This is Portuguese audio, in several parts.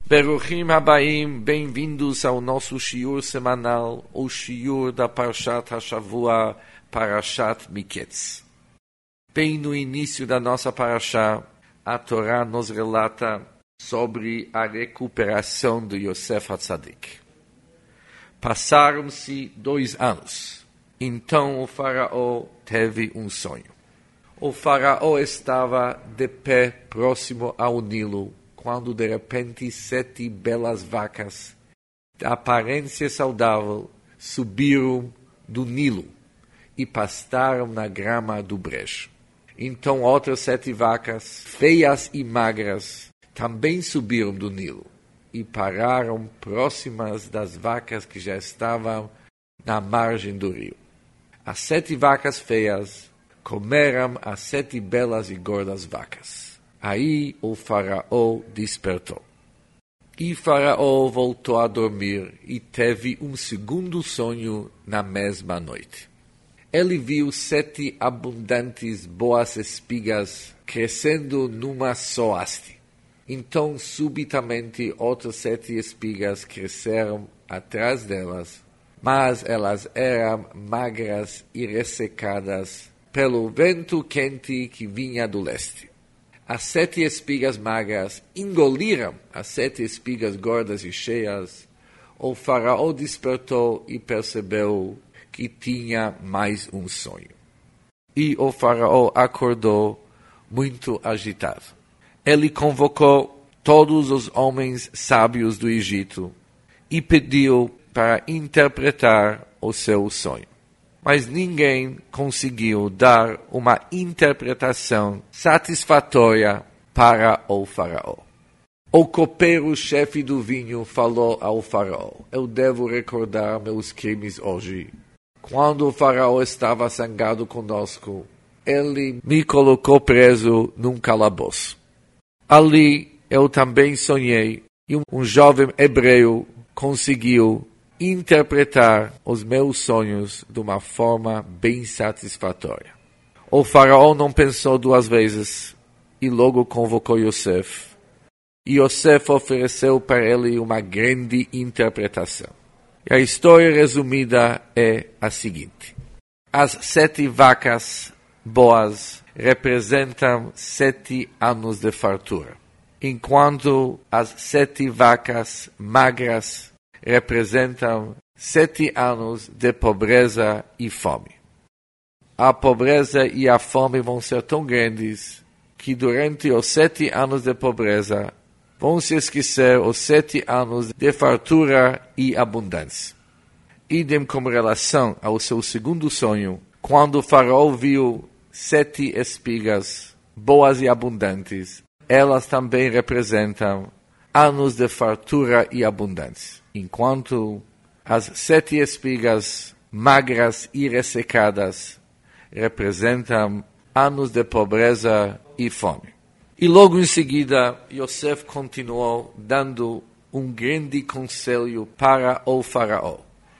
Beruchim Habaim, bem-vindos ao nosso shiur semanal, o shiur da Parshat HaShavua, Parashat Miketz. Bem no início da nossa Parashá, a Torá nos relata sobre a recuperação de Yosef HaTzadik. Passaram-se 2 anos. Então o faraó teve um sonho. O faraó estava de pé próximo ao Nilo, quando de repente 7 belas vacas, de aparência saudável, subiram do Nilo e pastaram na grama do brejo. Então outras 7 vacas, feias e magras, também subiram do Nilo e pararam próximas das vacas que já estavam na margem do rio. As 7 vacas feias comeram as 7 belas e gordas vacas. Aí o faraó despertou. E faraó voltou a dormir e teve um segundo sonho na mesma noite. Ele viu 7 abundantes boas espigas crescendo numa só haste. Então, subitamente, outras 7 espigas cresceram atrás delas, mas elas eram magras e ressecadas pelo vento quente que vinha do leste. As 7 espigas magras engoliram as 7 espigas gordas e cheias. O faraó despertou e percebeu que tinha mais um sonho. E o faraó acordou muito agitado. Ele convocou todos os homens sábios do Egito e pediu para interpretar o seu sonho. Mas ninguém conseguiu dar uma interpretação satisfatória para o faraó. O copeiro-chefe do vinho falou ao faraó: "Eu devo recordar meus crimes hoje. Quando o faraó estava zangado conosco, ele me colocou preso num calabouço. Ali eu também sonhei e um jovem hebreu conseguiu interpretar os meus sonhos de uma forma bem satisfatória." O faraó não pensou 2 vezes e logo convocou Yosef. E Yosef ofereceu para ele uma grande interpretação. E a história resumida é a seguinte: as 7 vacas boas representam 7 anos de fartura, enquanto as 7 vacas magras representam 7 anos de pobreza e fome. A pobreza e a fome vão ser tão grandes que durante os 7 anos de pobreza vão se esquecer os 7 anos de fartura e abundância. Idem com relação ao seu segundo sonho, quando o faraó viu 7 espigas boas e abundantes, elas também representam anos de fartura e abundância, enquanto as 7 espigas magras e ressecadas representam anos de pobreza e fome. E logo em seguida, Yosef continuou dando um grande conselho para o faraó.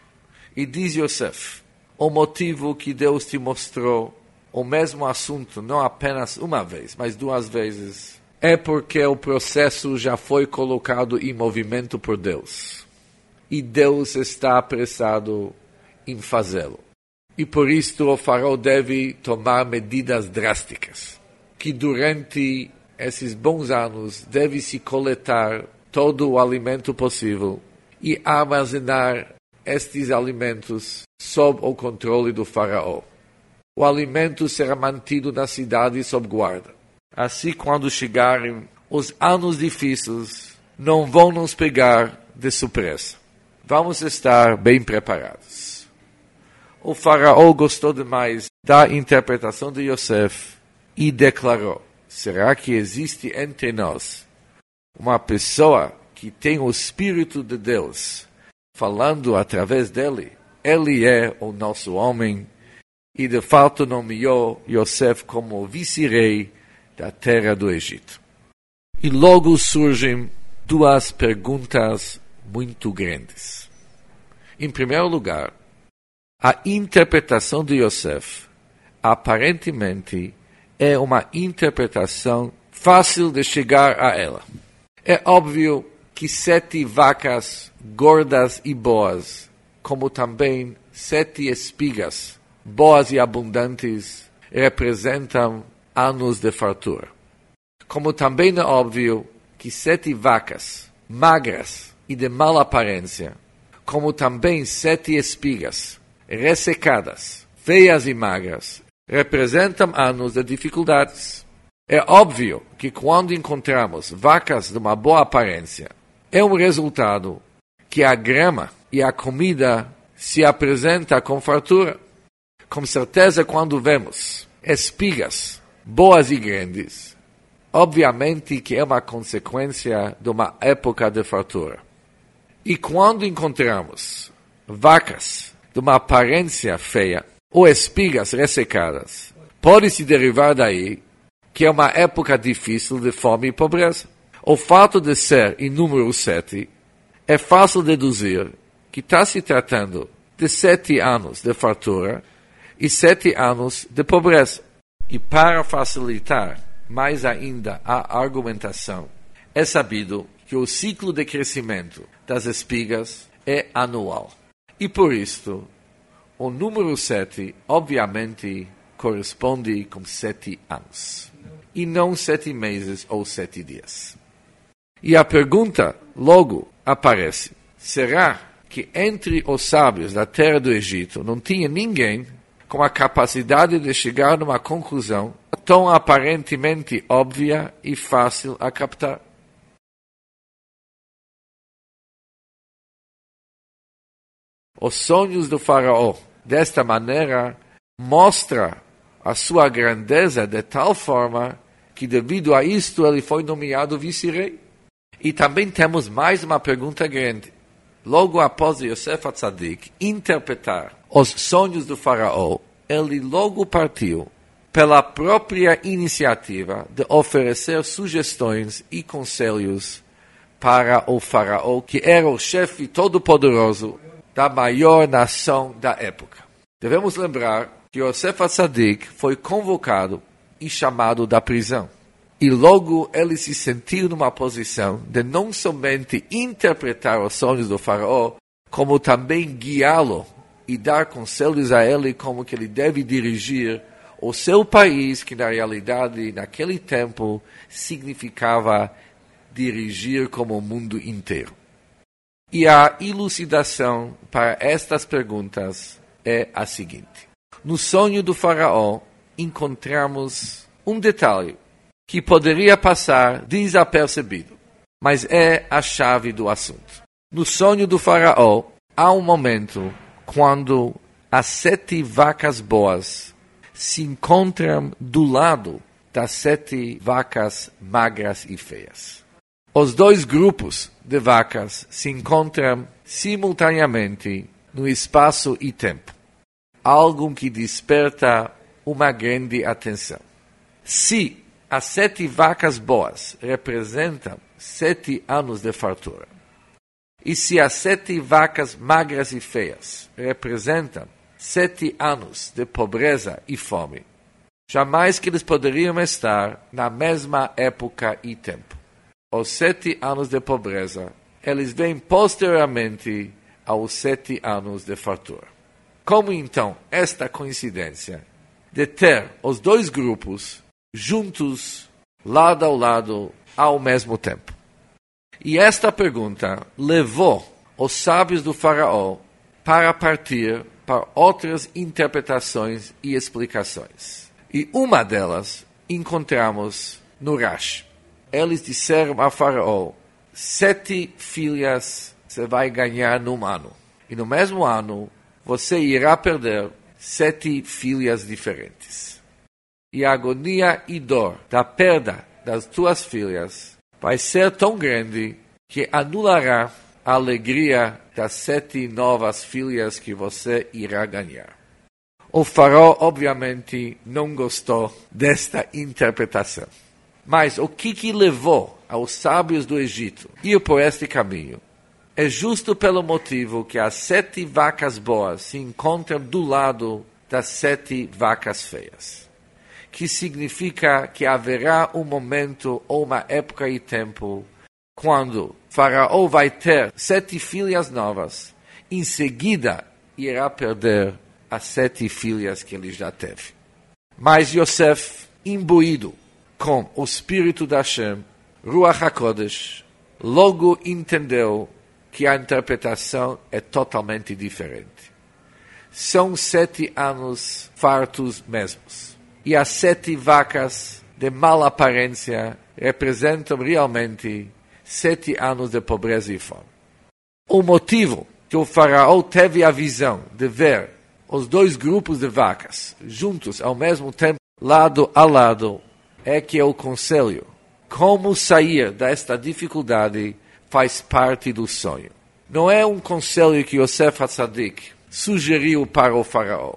E diz Yosef: "O motivo que Deus te mostrou o mesmo assunto, não apenas uma vez, mas 2 vezes, é porque o processo já foi colocado em movimento por Deus. E Deus está apressado em fazê-lo. E por isto o faraó deve tomar medidas drásticas, que durante esses bons anos deve-se coletar todo o alimento possível e armazenar estes alimentos sob o controle do faraó. O alimento será mantido na cidade sob guarda. Assim, quando chegarem os anos difíceis, não vão nos pegar de surpresa. Vamos estar bem preparados." O faraó gostou demais da interpretação de Yosef e declarou: "Será que existe entre nós uma pessoa que tem o Espírito de Deus falando através dele? Ele é o nosso homem." E de fato nomeou Yosef como vice-rei da terra do Egito. E logo surgem 2 perguntas muito grandes. Em primeiro lugar, a interpretação de Yosef aparentemente é uma interpretação fácil de chegar a ela. É óbvio que 7 vacas gordas e boas, como também 7 espigas boas e abundantes, representam anos de fartura. Como também é óbvio que 7 vacas magras e de mala aparência, como também 7 espigas ressecadas, feias e magras, representam anos de dificuldades. É óbvio que quando encontramos vacas de uma boa aparência, é um resultado que a grama e a comida se apresenta com fartura. Com certeza, quando vemos espigas boas e grandes, obviamente que é uma consequência de uma época de fartura. E quando encontramos vacas de uma aparência feia ou espigas ressecadas, pode-se derivar daí que é uma época difícil de fome e pobreza. O fato de ser em número 7 é fácil deduzir que está se tratando de 7 anos de fartura e 7 anos de pobreza. E para facilitar mais ainda a argumentação, é sabido que o ciclo de crescimento das espigas é anual. E por isto, o número 7, obviamente, corresponde com 7 anos, e não 7 meses ou 7 dias. E a pergunta logo aparece: será que entre os sábios da terra do Egito não tinha ninguém com a capacidade de chegar numa conclusão tão aparentemente óbvia e fácil a captar? Os sonhos do faraó, desta maneira, mostra a sua grandeza de tal forma que, devido a isto, ele foi nomeado vice-rei. E também temos mais uma pergunta grande. Logo após Yosef Atzadik interpretar os sonhos do faraó, ele logo partiu pela própria iniciativa de oferecer sugestões e conselhos para o faraó, que era o chefe todo-poderoso da maior nação da época. Devemos lembrar que Yosef Atzadik foi convocado e chamado da prisão. E logo ele se sentiu numa posição de não somente interpretar os sonhos do faraó, como também guiá-lo e dar conselhos a ele como que ele deve dirigir o seu país, que na realidade, naquele tempo, significava dirigir como o mundo inteiro. E a elucidação para estas perguntas é a seguinte. No sonho do faraó, encontramos um detalhe que poderia passar desapercebido, mas é a chave do assunto. No sonho do faraó, há um momento quando as 7 vacas boas se encontram do lado das 7 vacas magras e feias. Os 2 grupos de vacas se encontram simultaneamente no espaço e tempo, algo que desperta uma grande atenção. Se as 7 vacas boas representam 7 anos de fartura, e se as 7 vacas magras e feias representam 7 anos de pobreza e fome, jamais que eles poderiam estar na mesma época e tempo. Os 7 anos de pobreza, eles vêm posteriormente aos 7 anos de fartura. Como então esta coincidência de ter os 2 grupos juntos, lado ao lado, ao mesmo tempo? E esta pergunta levou os sábios do faraó para partir para outras interpretações e explicações. E uma delas encontramos no Rashi. Eles disseram a faraó: 7 filhas você vai ganhar num ano. E no mesmo ano, você irá perder 7 filhas diferentes. E a agonia e dor da perda das tuas filhas vai ser tão grande que anulará a alegria das 7 novas filhas que você irá ganhar. O faraó, obviamente, não gostou desta interpretação. Mas o que levou aos sábios do Egito a ir por este caminho? É justo pelo motivo que as 7 vacas boas se encontram do lado das 7 vacas feias, que significa que haverá um momento ou uma época e tempo quando Faraó vai ter 7 filhas novas. Em seguida, irá perder as 7 filhas que ele já teve. Mas Yosef, imbuído com o Espírito da Hashem, Ruach HaKodesh, logo entendeu que a interpretação é totalmente diferente. São 7 anos fartos mesmos. E as 7 vacas de mala aparência representam realmente 7 anos de pobreza e fome. O motivo que o faraó teve a visão de ver os 2 grupos de vacas juntos ao mesmo tempo, lado a lado, é que o conselho, como sair desta dificuldade, faz parte do sonho. Não é um conselho que Yosef HaTzadik sugeriu para o faraó.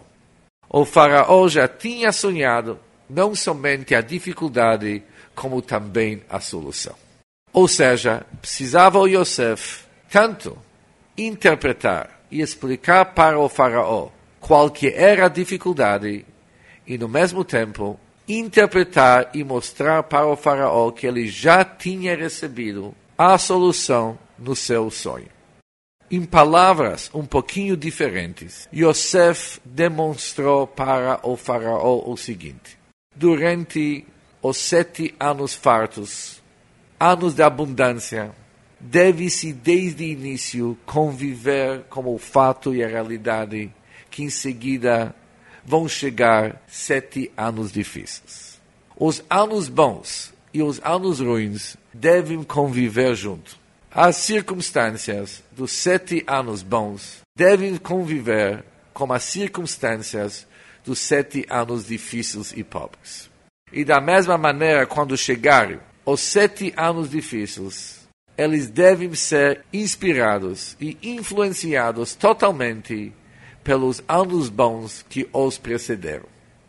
O faraó já tinha sonhado não somente a dificuldade, como também a solução. Ou seja, precisava o Yosef tanto interpretar e explicar para o faraó qual que era a dificuldade e, no mesmo tempo, interpretar e mostrar para o faraó que ele já tinha recebido a solução no seu sonho. Em palavras um pouquinho diferentes, Yosef demonstrou para o faraó o seguinte: durante os 7 anos fartos, anos de abundância, deve-se desde o início conviver com o fato e a realidade que em seguida vão chegar 7 anos difíceis. Os anos bons e os anos ruins devem conviver junto. As circunstâncias dos 7 anos bons devem conviver com as circunstâncias dos 7 anos difíceis e pobres. E da mesma maneira, quando chegarem os 7 anos difíceis, eles devem ser inspirados e influenciados totalmente pelos anos bons que os precederam.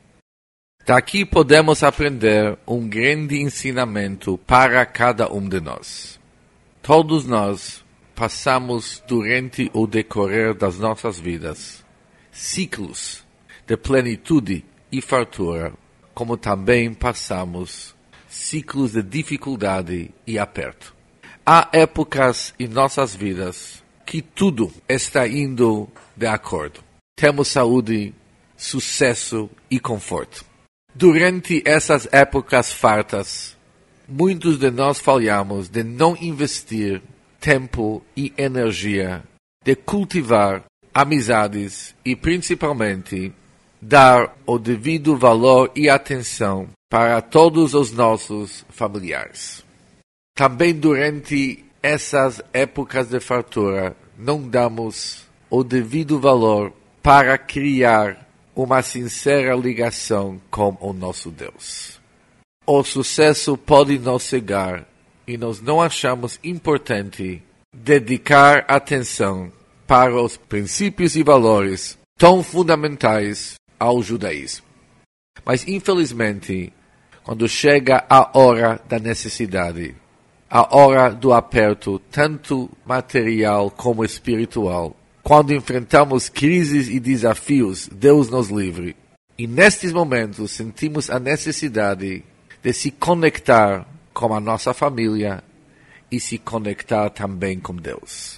Daqui podemos aprender um grande ensinamento para cada um de nós. Todos nós passamos durante o decorrer das nossas vidas ciclos de plenitude e fartura, como também passamos ciclos de dificuldade e aperto. Há épocas em nossas vidas que tudo está indo de acordo. Temos saúde, sucesso e conforto. Durante essas épocas fartas, muitos de nós falhamos de não investir tempo e energia, de cultivar amizades e, principalmente, dar o devido valor e atenção para todos os nossos familiares. Também durante essas épocas de fartura, não damos o devido valor para criar uma sincera ligação com o nosso Deus. O sucesso pode nos cegar e nós não achamos importante dedicar atenção para os princípios e valores tão fundamentais ao judaísmo. Mas, infelizmente, quando chega a hora da necessidade, a hora do aperto, tanto material como espiritual, quando enfrentamos crises e desafios, Deus nos livre. E nestes momentos sentimos a necessidade de se conectar com a nossa família e se conectar também com Deus.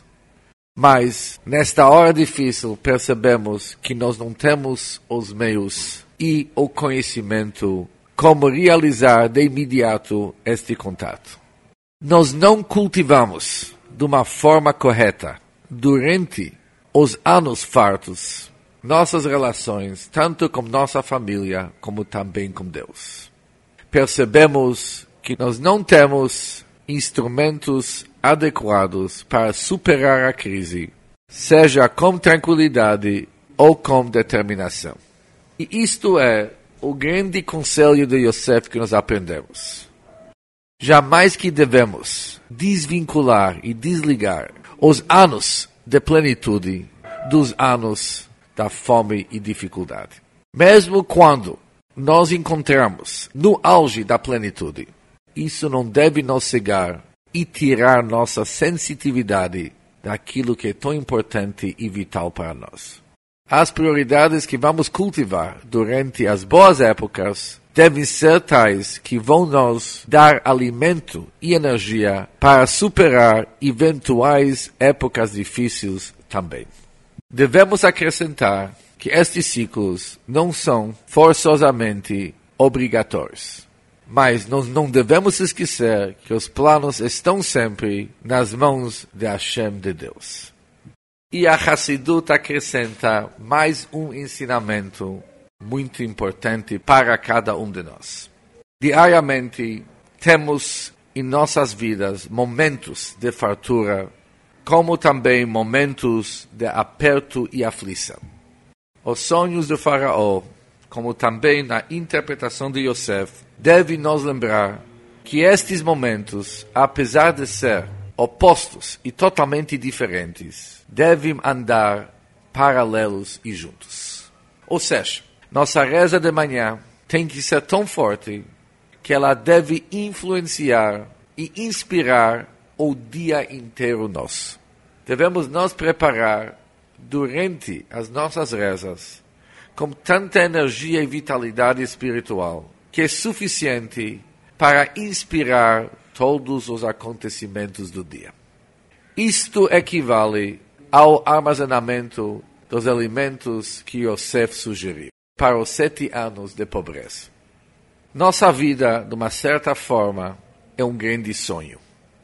Mas, nesta hora difícil, percebemos que nós não temos os meios e o conhecimento como realizar de imediato este contato. Nós não cultivamos de uma forma correta, durante os anos fartos, nossas relações, tanto com nossa família, como também com Deus. Percebemos que nós não temos instrumentos adequados para superar a crise, seja com tranquilidade ou com determinação. E isto é o grande conselho de Yosef que nós aprendemos. Jamais que devemos desvincular e desligar os anos de plenitude dos anos da fome e dificuldade. Mesmo quando nós encontramos no auge da plenitude, isso não deve nos cegar e tirar nossa sensitividade daquilo que é tão importante e vital para nós. As prioridades que vamos cultivar durante as boas épocas devem ser tais que vão nos dar alimento e energia para superar eventuais épocas difíceis também. Devemos acrescentar que estes ciclos não são forçosamente obrigatórios. Mas nós não devemos esquecer que os planos estão sempre nas mãos de Hashem, de Deus. E a Hassidut acrescenta mais um ensinamento muito importante para cada um de nós. Diariamente temos em nossas vidas momentos de fartura, como também momentos de aperto e aflição. Os sonhos do faraó, como também na interpretação de Yosef, devem nos lembrar que estes momentos, apesar de ser opostos e totalmente diferentes, devem andar paralelos e juntos. Ou seja, nossa reza de manhã tem que ser tão forte que ela deve influenciar e inspirar o dia inteiro nosso. Devemos nos preparar durante as nossas rezas com tanta energia e vitalidade espiritual que é suficiente para inspirar todos os acontecimentos do dia. Isto equivale ao armazenamento dos alimentos que Yosef sugeriu para os 7 anos de pobreza. Nossa vida, de uma certa forma, é um grande sonho.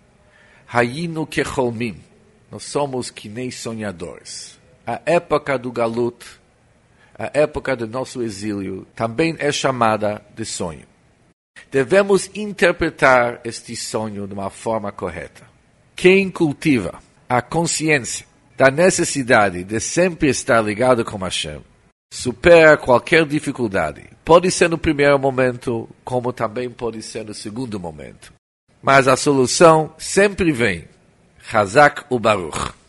Hayinu kecholmim, nós somos que nem sonhadores. A época do galut, a época do nosso exílio, também é chamada de sonho. Devemos interpretar este sonho de uma forma correta. Quem cultiva a consciência da necessidade de sempre estar ligado com Hashem, supera qualquer dificuldade. Pode ser no primeiro momento, como também pode ser no segundo momento. Mas a solução sempre vem. Chazak u'Baruch.